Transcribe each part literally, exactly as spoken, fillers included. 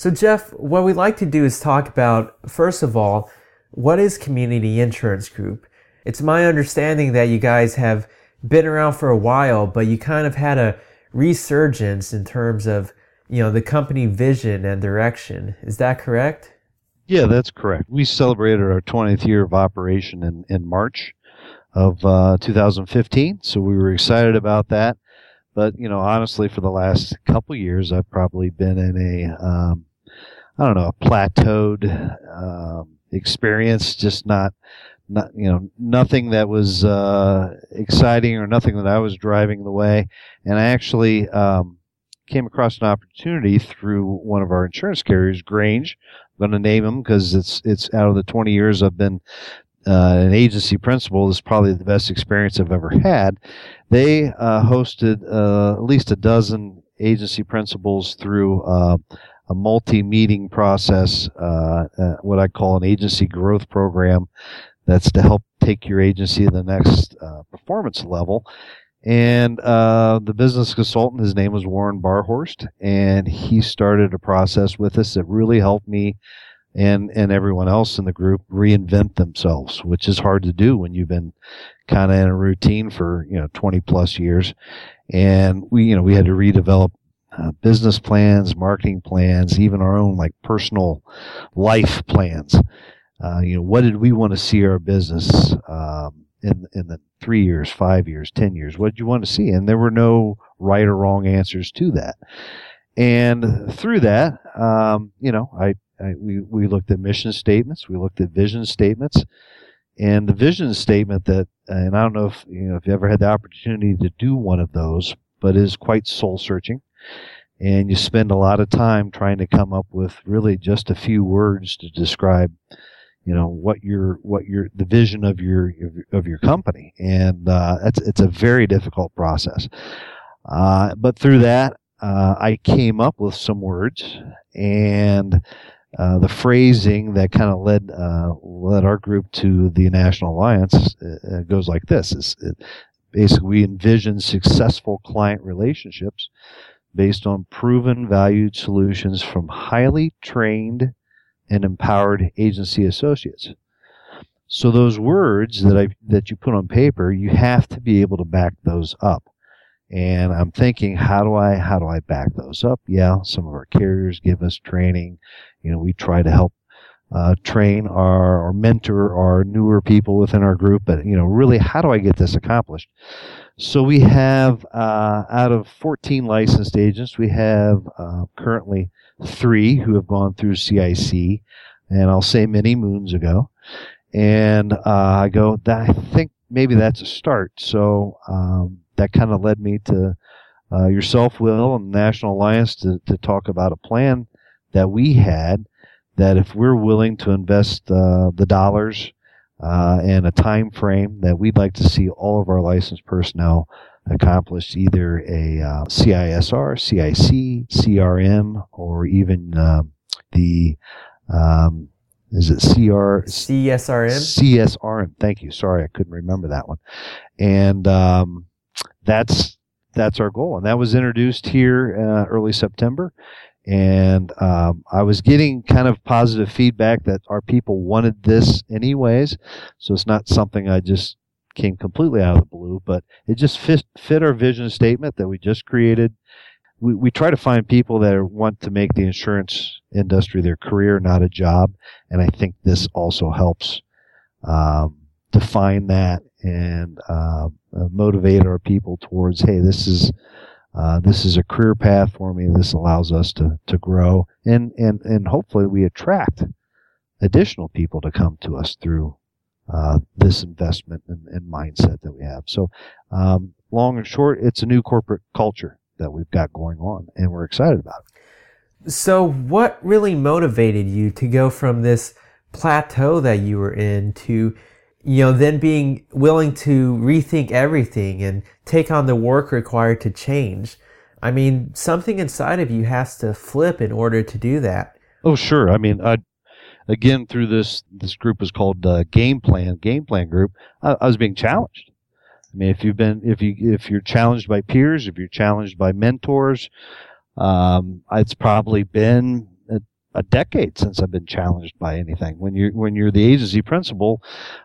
So Jeff, what we'd like to do is talk about, first of all, what is Community Insurance Group? It's my understanding that you guys have been around for a while, but you kind of had a resurgence in terms of, you know, the company vision and direction. Is that correct? Yeah, that's correct. We celebrated our twentieth year of operation in, in March of uh, two thousand fifteen, so we were excited about that. But, you know, honestly, for the last couple years, I've probably been in a, um, I don't know, a plateaued um, experience, just not, not, you know, nothing that was uh, exciting or nothing that I was driving the way. And I actually um, came across an opportunity through one of our insurance carriers, Grange. I'm going to name them because it's it's out of the twenty years I've been uh, an agency principal. This is probably the best experience I've ever had. They uh, hosted uh, at least a dozen agency principals through uh, a multi-meeting process, uh, uh, what I call an agency growth program. That's to help take your agency to the next uh, performance level. And uh, the business consultant, his name was Warren Barhorst, and he started a process with us that really helped me and and everyone else in the group reinvent themselves, which is hard to do when you've been kind of in a routine for, you know, twenty plus years. And we, you know, we had to redevelop uh, business plans, marketing plans, even our own like personal life plans. Uh, you know, what did we want to see our business um, in in the three years, five years, ten years? What did you want to see? And there were no right or wrong answers to that. And through that, um, you know, I, I we we looked at mission statements, we looked at vision statements, and the vision statement that, and I don't know if you know if you ever had the opportunity to do one of those, but is quite soul searching, and you spend a lot of time trying to come up with really just a few words to describe, you know, what your what your the vision of your of your company, and uh, it's it's a very difficult process. Uh, but through that, uh, I came up with some words, and uh, the phrasing that kind of led uh, led our group to the National Alliance uh, goes like this: is it, basically we envision successful client relationships based on proven, valued solutions from highly trained and empowered agency associates. So those words that I that you put on paper, you have to be able to back those up. And I'm thinking, how do I how do I back those up? Yeah, some of our carriers give us training. You know, we try to help uh, train our or mentor our newer people within our group. But you know, really, how do I get this accomplished? So we have uh, out of fourteen licensed agents, we have uh, currently three who have gone through C I C, and I'll say many moons ago. And uh, I go, I think maybe that's a start. So um, that kind of led me to uh, yourself, Will, and the National Alliance to, to talk about a plan that we had that if we're willing to invest uh, the dollars uh, and a time frame that we'd like to see all of our licensed personnel accomplish either a uh, C I S R, C I C, C R M, or even uh, the um, is it C R C S R M? C S R M. Thank you. Sorry, I couldn't remember that one. And um, that's that's our goal, and that was introduced here uh, early September. And um, I was getting kind of positive feedback that our people wanted this anyways, so it's not something I just came completely out of the blue, but it just fit, fit our vision statement that we just created. We, we try to find people that want to make the insurance industry their career, not a job. And I think this also helps um, define that and uh, motivate our people towards, hey, this is uh, this is a career path for me. This allows us to to grow, and and and hopefully we attract additional people to come to us through Uh, this investment and, and mindset that we have. So, um, long and short, it's a new corporate culture that we've got going on, and we're excited about it. So what really motivated you to go from this plateau that you were in to, you know, then being willing to rethink everything and take on the work required to change? I mean, something inside of you has to flip in order to do that. Oh, sure. I mean, I Again, through this, this group is called uh, Game Plan, Game Plan Group. I, I was being challenged. I mean, if you've been, if you, if you're challenged by peers, if you're challenged by mentors, um, it's probably been uh, a decade since I've been challenged by anything. When you're when you're the agency principal,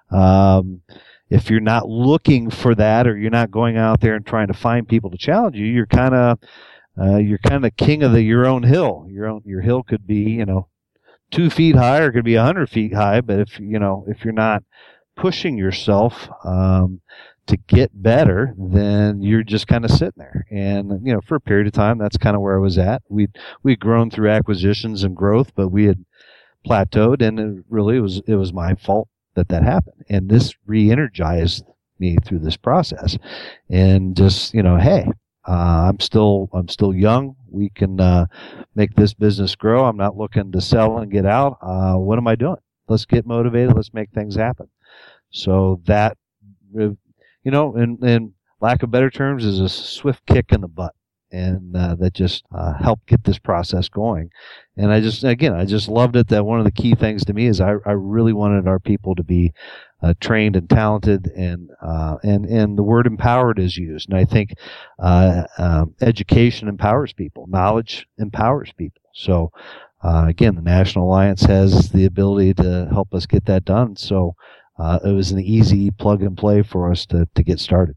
um, if you're not looking for that, or you're not going out there and trying to find people to challenge you, you're kind of uh, you're kind of king of the your own hill. Your own your hill could be, you know, two feet high, or it could be a hundred feet high. But if you know if you're not pushing yourself um, to get better, then you're just kind of sitting there. And you know, for a period of time, that's kind of where I was at. We we'd grown through acquisitions and growth, but we had plateaued, and it really it was it was my fault that that happened. And this re-energized me through this process, and just you know, hey, uh, I'm still I'm still young. We can uh, make this business grow. I'm not looking to sell and get out. Uh, what am I doing? Let's get motivated. Let's make things happen. So that, you know, in, in lack of better terms, is a swift kick in the butt. And uh, that just uh, helped get this process going. And I just, again, I just loved it that one of the key things to me is I, I really wanted our people to be uh, trained and talented, and, uh, and, and the word empowered is used. And I think uh, um, education empowers people. Knowledge empowers people. So, uh, again, the National Alliance has the ability to help us get that done. So uh, it was an easy plug and play for us to, to get started.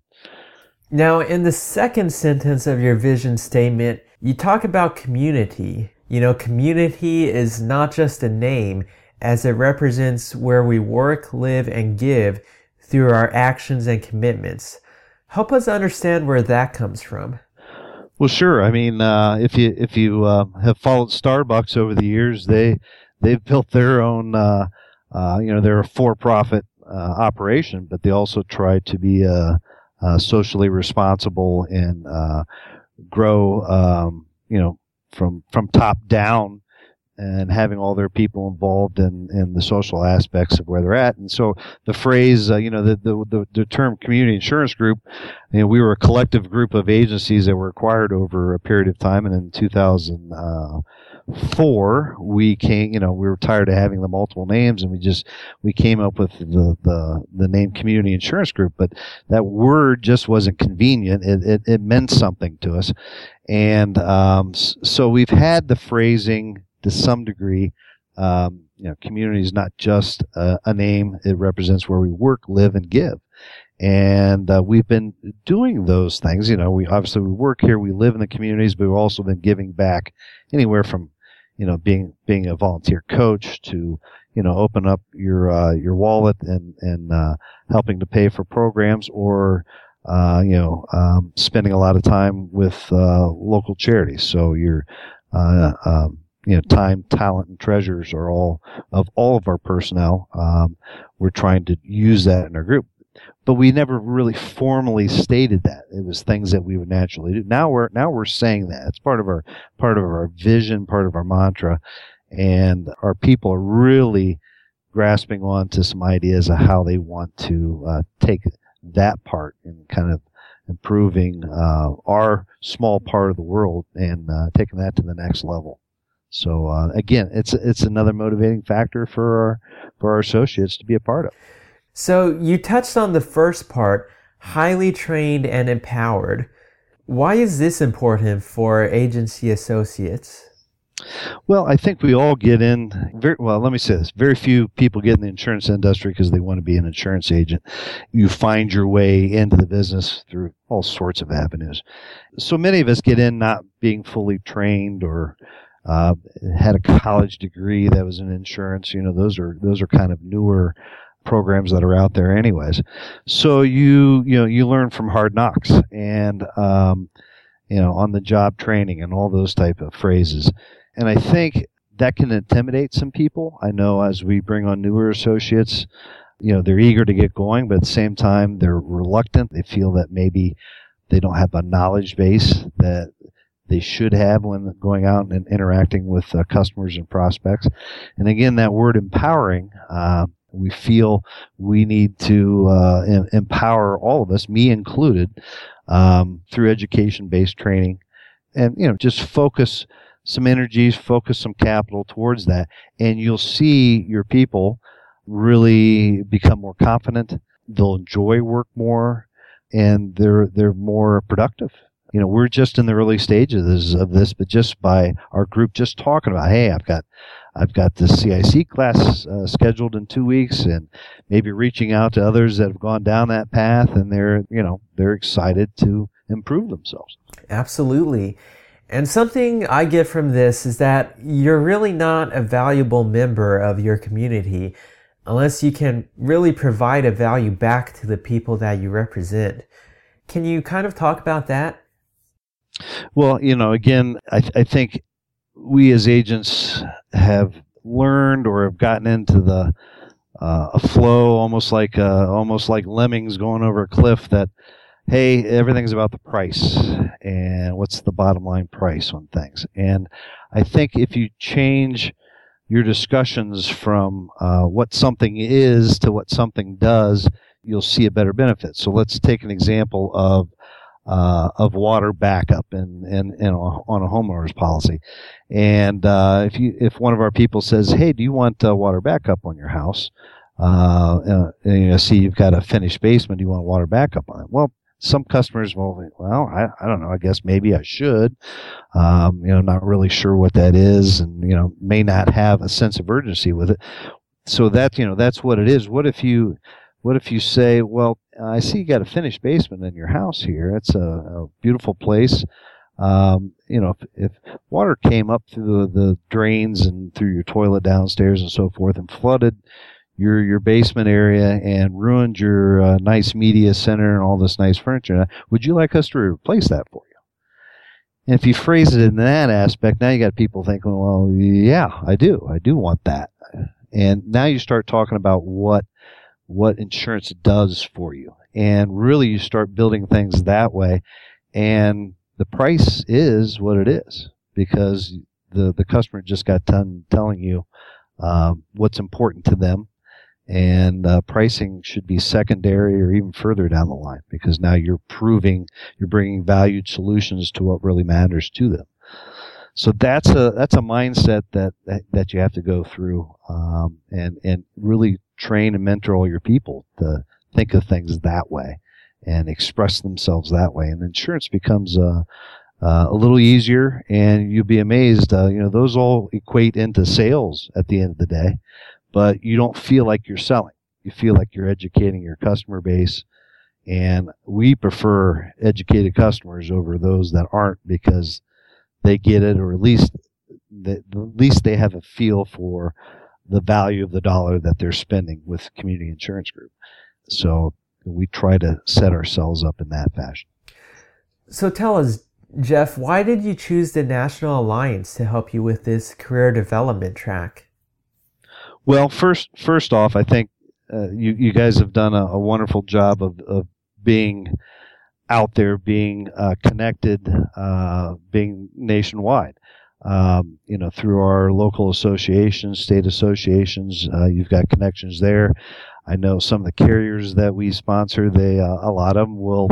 Now, in the second sentence of your vision statement, you talk about community. You know, community is not just a name, as it represents where we work, live, and give through our actions and commitments. Help us understand where that comes from. Well, sure. I mean, uh, if you if you uh, have followed Starbucks over the years, they they've built their own. Uh, uh, you know, they're a for-profit uh, operation, but they also try to be a Uh, socially responsible and uh, grow, um, you know, from from top down, and having all their people involved in, in the social aspects of where they're at. And so the phrase, uh, you know, the, the the the term community insurance group, you know, we were a collective group of agencies that were acquired over a period of time, and in two thousand four we came, you know, we were tired of having the multiple names, and we just we came up with the the, the name Community Insurance Group. But that word just wasn't convenient. It it, it meant something to us, and um, so we've had the phrasing to some degree. Um, you know, community is not just a, a name; it represents where we work, live, and give. And uh, we've been doing those things. You know, we obviously we work here, we live in the communities, but we've also been giving back, anywhere from, you know, being being a volunteer coach to, you know, open up your uh, your wallet and and uh, helping to pay for programs, or uh, you know, um, spending a lot of time with uh, local charities. So your uh, um, you know, time, talent, and treasures are all of all of our personnel. Um, we're trying to use that in our group. But we never really formally stated that. It was things that we would naturally do. Now we're now we're saying that. It's part of our part of our vision, part of our mantra, and our people are really grasping on to some ideas of how they want to uh, take that part and kind of improving uh, our small part of the world and uh, taking that to the next level. So uh, again, it's it's another motivating factor for our for our associates to be a part of. So you touched on the first part, highly trained and empowered. Why is this important for agency associates? Well, I think we all get in, very, well, let me say this. Very few people get in the insurance industry because they want to be an insurance agent. You find your way into the business through all sorts of avenues. So many of us get in not being fully trained, or uh, had a college degree that was in insurance. You know, those are those are kind of newer programs that are out there anyways. So you, you know, you learn from hard knocks and, um, you know, on the job training and all those type of phrases. And I think that can intimidate some people. I know as we bring on newer associates, you know, they're eager to get going, but at the same time, they're reluctant. They feel that maybe they don't have a knowledge base that they should have when going out and interacting with uh, customers and prospects. And again, that word empowering, uh, we feel we need to uh, em- empower all of us, me included, um, through education-based training, and you know, just focus some energies, focus some capital towards that, and you'll see your people really become more confident. They'll enjoy work more, and they're they're more productive. You know, we're just in the early stages of this, but just by our group just talking about, hey, I've got I've got the C I C class uh, scheduled in two weeks, and maybe reaching out to others that have gone down that path, and they're, you know, they're excited to improve themselves. Absolutely. And something I get from this is that you're really not a valuable member of your community unless you can really provide a value back to the people that you represent. Can you kind of talk about that? Well, you know, again, I, th- I think we as agents have learned or have gotten into the uh, a flow, almost like uh, almost like lemmings going over a cliff. That hey, everything's about the price and what's the bottom line price on things. And I think if you change your discussions from uh, what something is to what something does, you'll see a better benefit. So let's take an example of uh, of water backup in, in, in a, on a homeowner's policy. And uh, if you if one of our people says, "Hey, do you want uh, water backup on your house?" Uh, uh, and you see you've got a finished basement, do you want water backup on it? Well, some customers will, well, I, I don't know, I guess maybe I should. Um, you know, not really sure what that is, and, you know, may not have a sense of urgency with it. So that, you know, that's what it is. What if you, what if you say, well, I see you got a finished basement in your house here. It's a, a beautiful place. Um, you know, if, if water came up through the, the drains and through your toilet downstairs and so forth and flooded your your basement area and ruined your uh, nice media center and all this nice furniture, would you like us to replace that for you? And if you phrase it in that aspect, now you got people thinking, well, yeah, I do. I do want that. And now you start talking about what what insurance does for you. And really you start building things that way. And the price is what it is, because the, the customer just got done telling you um, what's important to them. And uh, pricing should be secondary or even further down the line, because now you're proving, you're bringing valued solutions to what really matters to them. So that's a that's a mindset that that, that you have to go through, um, and and really train and mentor all your people to think of things that way and express themselves that way. And insurance becomes uh, uh, a little easier, and you'll be amazed. Uh, you know, those all equate into sales at the end of the day. But you don't feel like you're selling. You feel like you're educating your customer base. And we prefer educated customers over those that aren't, because they get it, or at least they, at least they have a feel for the value of the dollar that they're spending with Community Insurance Group. So we try to set ourselves up in that fashion. So tell us, Jeff, why did you choose the National Alliance to help you with this career development track? Well, first, first off, I think uh, you you guys have done a, a wonderful job of, of being out there, being uh, connected, uh, being nationwide. Um, you know, through our local associations, state associations, uh, you've got connections there. I know some of the carriers that we sponsor, they uh, a lot of them will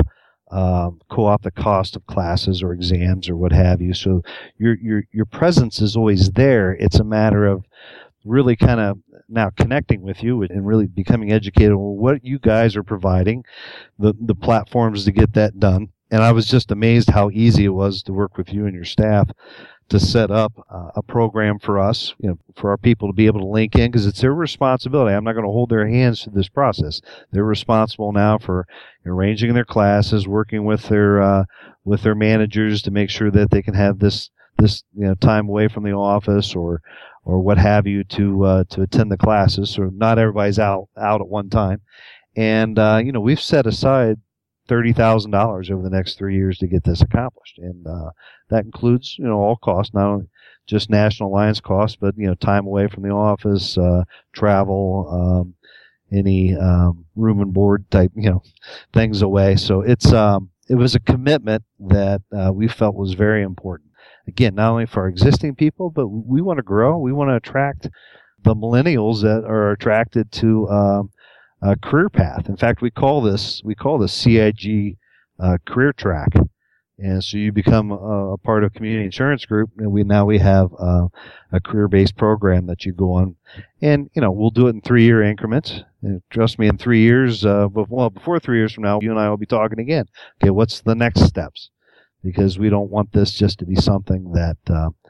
um, co-op the cost of classes or exams or what have you. So your your your presence is always there. It's a matter of really kind of now connecting with you and really becoming educated on what you guys are providing, the the platforms to get that done. And I was just amazed how easy it was to work with you and your staff to set up uh, a program for us, you know, for our people to be able to link in, because it's their responsibility. I'm not going to hold their hands through this process. They're responsible now for arranging their classes, working with their uh, with their managers to make sure that they can have this this you know time away from the office or or what have you to uh, to attend the classes. So not everybody's out out at one time. And uh, you know, we've set aside thirty thousand dollars over the next three years to get this accomplished, and uh, that includes you know all costs, not only just National Alliance costs, but you know time away from the office, uh, travel, um, any um, room and board type you know things away. So it's um, it was a commitment that uh, we felt was very important. Again, not only for our existing people, but we want to grow. We want to attract the millennials that are attracted to um, a career path. In fact, we call this we call this C I G uh, career track, and so you become a, a part of Community Insurance Group, and we now we have uh, a career-based program that you go on, and you know we'll do it in three-year increments. And trust me, in three years, uh, but, well, before three years from now, you and I will be talking again. Okay, what's the next steps? Because we don't want this just to be something that, uh,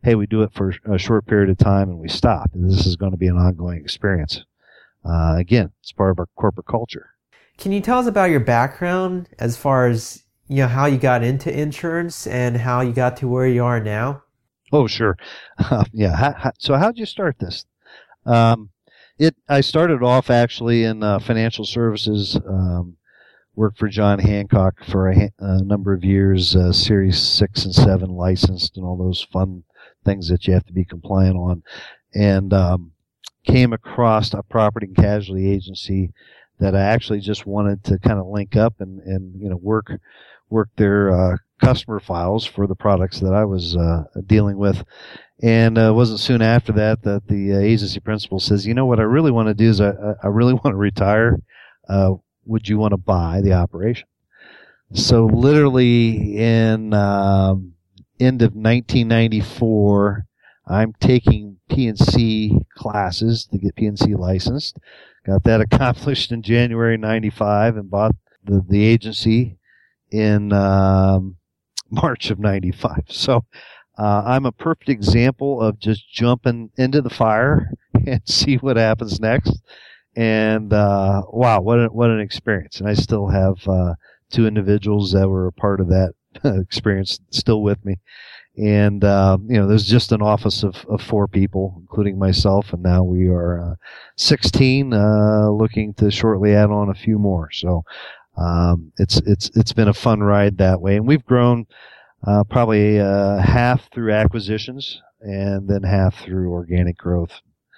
hey, we do it for a short period of time and we stop. This is going to be an ongoing experience. Uh, again, it's part of our corporate culture. Can you tell us about your background as far as, you know, how you got into insurance and how you got to where you are now? Oh, sure. Uh, yeah. How, how, so how'd you start this? Um, it, I started off actually in uh, financial services, um, worked for John Hancock for a, a number of years, uh, Series six and seven licensed and all those fun things that you have to be compliant on. And, um, came across a property and casualty agency that I actually just wanted to kind of link up and, and you know, work, work their, uh, customer files for the products that I was, uh, dealing with. And, uh, it wasn't soon after that that the uh, agency principal says, you know, what I really want to do is I, I really want to retire. Uh, would you want to buy the operation? So literally in, um, end of nineteen ninety-four, I'm taking P and C classes to get P and C licensed. Got that accomplished in January ninety-five and bought the, the agency in um, March of ninety-five. So uh, I'm a perfect example of just jumping into the fire and see what happens next. And uh, wow, what a, what an experience! And I still have uh, two individuals that were a part of that experience still with me. And, uh, you know, there's just an office of, of four people, including myself, and now we are uh, sixteen, uh, looking to shortly add on a few more. So um, it's it's it's been a fun ride that way, and we've grown uh, probably uh, half through acquisitions and then half through organic growth.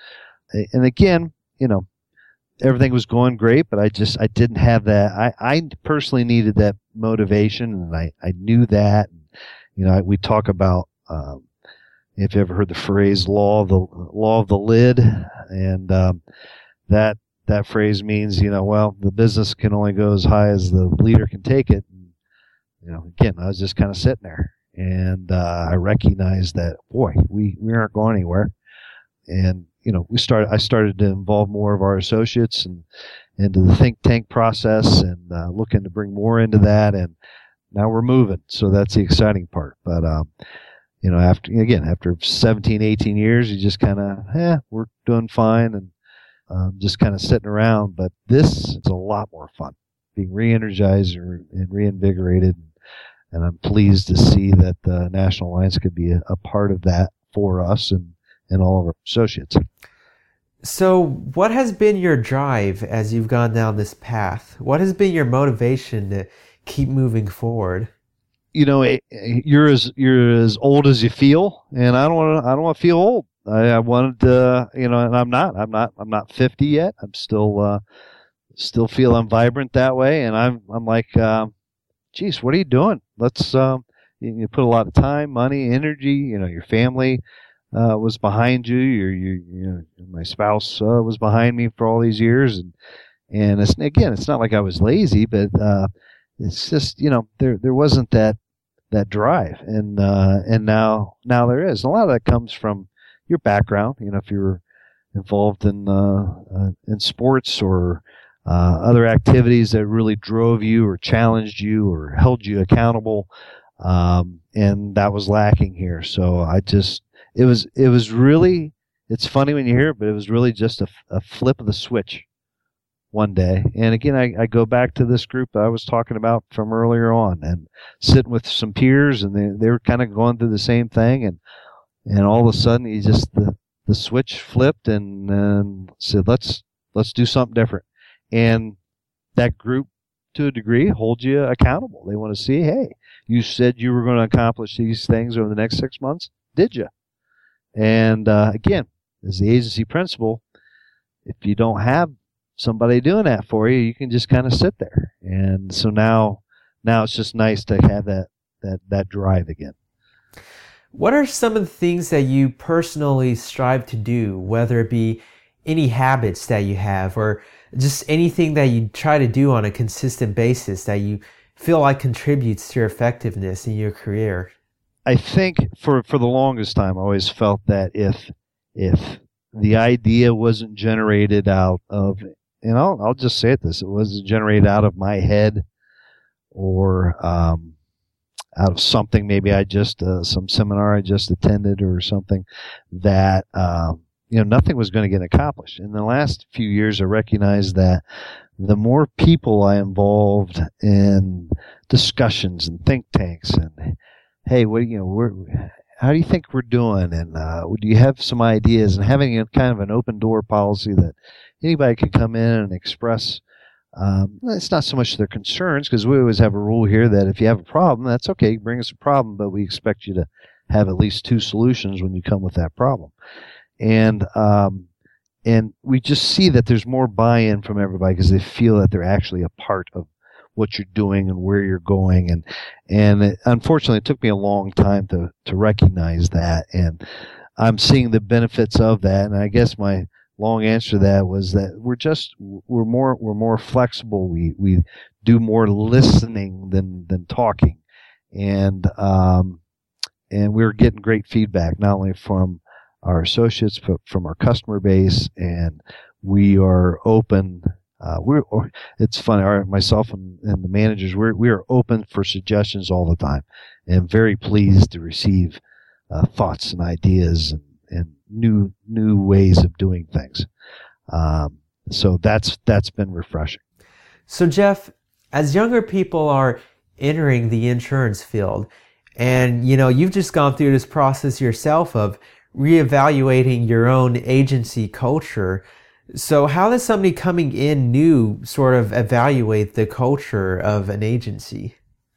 And again, you know, everything was going great, but I just I didn't have that. I, I personally needed that motivation, and I, I knew that. You know, we talk about, um, if you ever heard the phrase "law of the law of the lid," and um, that that phrase means, you know, well, the business can only go as high as the leader can take it. And, you know, again, I was just kind of sitting there, and uh, I recognized that, boy, we we aren't going anywhere. And you know, we started. I started to involve more of our associates and into the think tank process, and uh, looking to bring more into that. And now we're moving, so that's the exciting part. But, um, you know, after, again, after seventeen, eighteen years, you just kind of, eh, we're doing fine and um, just kind of sitting around. But this is a lot more fun, being re-energized and, re- and reinvigorated. And I'm pleased to see that the National Alliance could be a, a part of that for us and, and all of our associates. So what has been your drive as you've gone down this path? What has been your motivation to keep moving forward? You know, you're as you're as old as you feel, and I don't want to. I don't want to feel old. I, I wanted to, you know, and I'm not. I'm not. I'm not fifty yet. I'm still, uh, still feel I'm vibrant that way, and I'm. I'm like, um, geez, what are you doing? Let's. Um, you, you put a lot of time, money, energy. You know, your family uh, was behind you. Your, your, you know, my spouse uh, was behind me for all these years, and and it's, again, it's not like I was lazy, but. Uh, It's just, you know, there there wasn't that that drive, and uh, and now now there is. And a lot of that comes from your background. You know, if you're involved in uh, uh, in sports or uh, other activities that really drove you or challenged you or held you accountable, um, and that was lacking here. So I just it was it was really it's funny when you hear it, but it was really just a, a flip of the switch one day. And again, I, I go back to this group that I was talking about from earlier on, and sitting with some peers, and they, they were kind of going through the same thing, and and all of a sudden, you just the, the switch flipped, and, and said, let's let's do something different. And that group, to a degree, holds you accountable. They want to see, hey, you said you were going to accomplish these things over the next six months. Did you? And uh, again, as the agency principal, if you don't have somebody doing that for you, you can just kind of sit there. And so now, now it's just nice to have that, that, that drive again. What are some of the things that you personally strive to do, whether it be any habits that you have or just anything that you try to do on a consistent basis that you feel like contributes to your effectiveness in your career? I think for, for the longest time, I always felt that if, if the idea wasn't generated out of, and I'll, I'll just say it this, it wasn't generated out of my head or, um, out of something, maybe I just, uh, some seminar I just attended or something, that, um, you know, nothing was going to get accomplished. In the last few years, I recognized that the more people I involved in discussions and think tanks and, hey, what, you know, we're, how do you think we're doing? And, uh, do you have some ideas? And having a kind of an open door policy that anybody could come in and express. Um, it's not so much their concerns, because we always have a rule here that if you have a problem, that's okay, bring us a problem, but we expect you to have at least two solutions when you come with that problem. And um, and we just see that there's more buy-in from everybody because they feel that they're actually a part of what you're doing and where you're going. And and it, unfortunately, it took me a long time to to recognize that, and I'm seeing the benefits of that. And I guess my long answer to that was that we're just we're more we're more flexible. We we do more listening than than talking, and um, and we're getting great feedback not only from our associates but from our customer base, and we are open. Uh, we're or, it's funny. Our, myself and, and the managers we're we are open for suggestions all the time, and very pleased to receive uh, thoughts and ideas and. and new new ways of doing things. Um, so that's that's been refreshing. So Jeff, as younger people are entering the insurance field, and you know you've just gone through this process yourself of reevaluating your own agency culture. So how does somebody coming in new sort of evaluate the culture of an agency?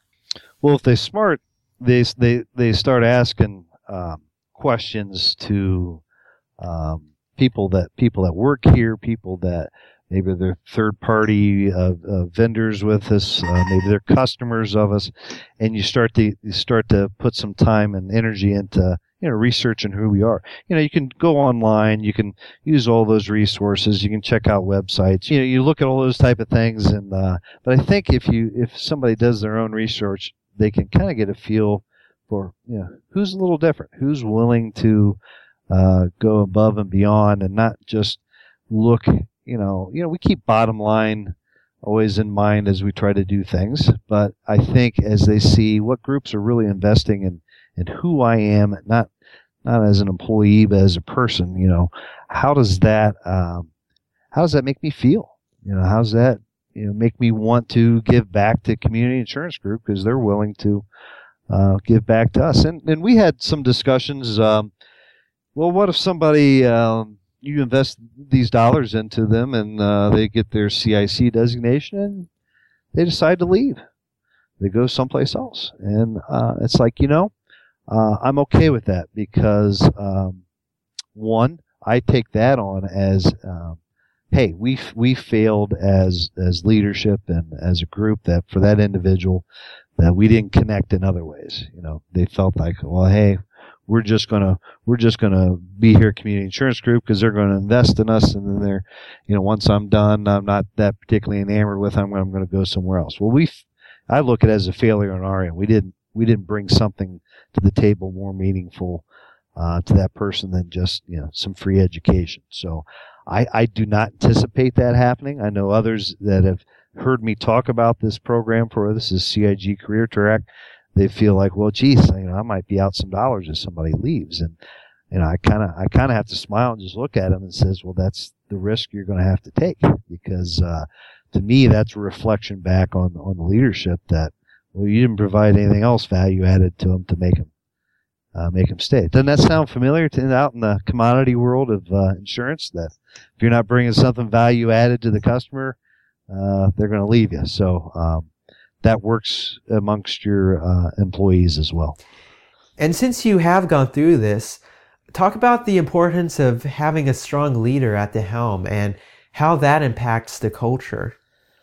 Well, if they're smart, they they they start asking um, questions to um, people that people that work here, people that maybe they're third party uh, uh, vendors with us, uh, maybe they're customers of us, and you start to you start to put some time and energy into you know researching who we are. You know, you can go online, you can use all those resources, you can check out websites. You know, you look at all those type of things, and uh, but I think if you if somebody does their own research, they can kind of get a feel for you know who's a little different, who's willing to uh, go above and beyond, and not just look. You know, you know, we keep bottom line always in mind as we try to do things. But I think as they see what groups are really investing in, in who I am, not not as an employee, but as a person, you know, how does that um, how does that make me feel? You know, how's that you know make me want to give back to Community Insurance Group because they're willing to uh, give back to us. And and we had some discussions. Um, well, what if somebody um, you invest these dollars into them and uh, they get their C I C designation and they decide to leave. They go someplace else. And uh, it's like, you know, uh, I'm okay with that because, um, one, I take that on as, um, hey, we we failed as as leadership and as a group that for that individual that we didn't connect in other ways. You know, they felt like, well, hey, We're just gonna we're just gonna be here at Community Insurance Group because they're going to invest in us, and then they're, you know, once I'm done, I'm not that particularly enamored with them. I'm going to go somewhere else. Well, we, I look at it as a failure on our end. We didn't we didn't bring something to the table more meaningful uh, to that person than just you know some free education. So, I I do not anticipate that happening. I know others that have heard me talk about this program for this is C I G Career Track. They feel like, well, geez, you know, I might be out some dollars if somebody leaves, and you know, I kind of, I kind of have to smile and just look at them and says, well, that's the risk you're going to have to take, because uh, to me, that's a reflection back on on the leadership that, well, you didn't provide anything else value added to them to make them uh, make them stay. Doesn't that sound familiar to out in the commodity world of uh, insurance? That if you're not bringing something value added to the customer, uh, they're going to leave you. So. Um, That works amongst your uh, employees as well. And since you have gone through this, talk about the importance of having a strong leader at the helm and how that impacts the culture.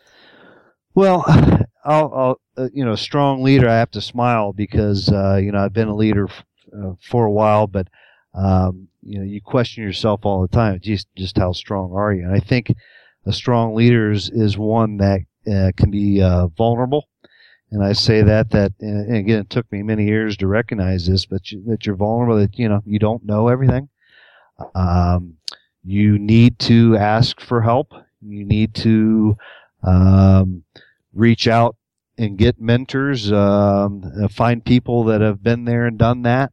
Well, I'll, I'll uh, you know, strong leader. I have to smile because uh, you know I've been a leader f- uh, for a while, but um, you know you question yourself all the time. Just just how strong are you? And I think a strong leader is, is one that Uh, can be uh, vulnerable, and I say that that and again it took me many years to recognize this, but you, that you're vulnerable, that you know you don't know everything. Um, you need to ask for help. You need to um, reach out and get mentors, um, find people that have been there and done that.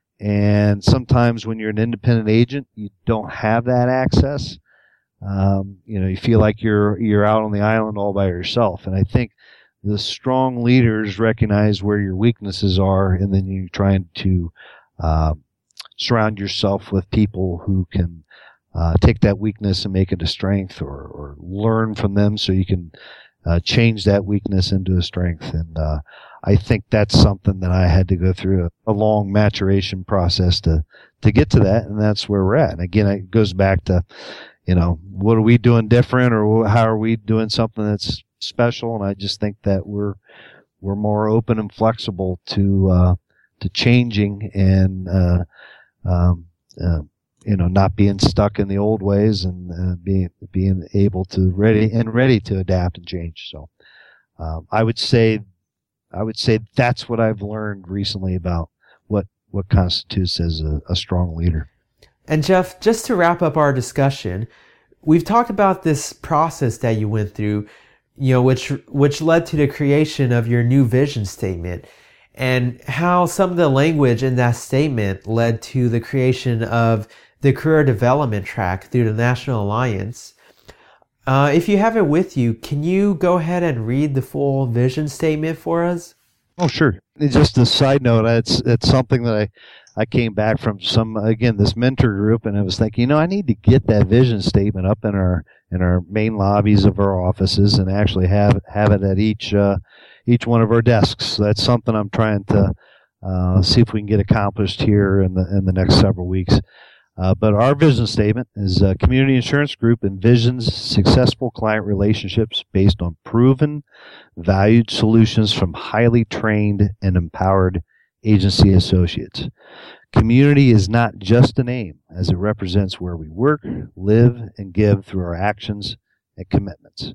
And sometimes when you're an independent agent, you don't have that access. Um, you know, you feel like you're you're out on the island all by yourself. And I think the strong leaders recognize where your weaknesses are, and then you're trying to uh, surround yourself with people who can uh, take that weakness and make it a strength, or, or learn from them so you can uh, change that weakness into a strength. And uh, I think that's something that I had to go through a, a long maturation process to to get to that, and that's where we're at. And again, it goes back to, you know, what are we doing different, or how are we doing something that's special? And I just think that we're we're more open and flexible to uh, to changing and uh, um, uh, you know, not being stuck in the old ways, and uh, being being able to ready and ready to adapt and change. So um, I would say I would say that's what I've learned recently about what what constitutes as a, a strong leader. And Jeff, just to wrap up our discussion, we've talked about this process that you went through, you know, which which led to the creation of your new vision statement, and how some of the language in that statement led to the creation of the career development track through the National Alliance. Uh, if you have it with you, can you go ahead and read the full vision statement for us? Oh, sure. Just a side note, it's it's something that I I came back from some, again, this mentor group, and I was thinking, you know, I need to get that vision statement up in our in our main lobbies of our offices, and actually have have it at each uh, each one of our desks. So that's something I'm trying to uh, see if we can get accomplished here in the in the next several weeks. Uh, but our vision statement is uh, Community Insurance Group envisions successful client relationships based on proven, valued solutions from highly trained and empowered agency associates. Community is not just a name, as it represents where we work, live, and give through our actions and commitments.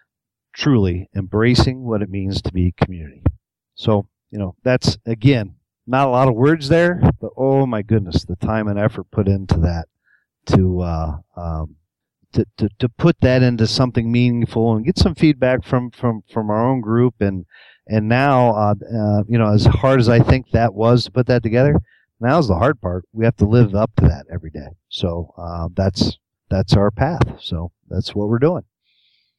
Truly embracing what it means to be community. So, you know, that's, again, not a lot of words there, but oh my goodness, the time and effort put into that to uh, um, to, to to put that into something meaningful and get some feedback from from, from our own group. And and now, uh, uh, you know, as hard as I think that was to put that together, now's the hard part. We have to live up to that every day. So uh, that's that's our path. So that's what we're doing.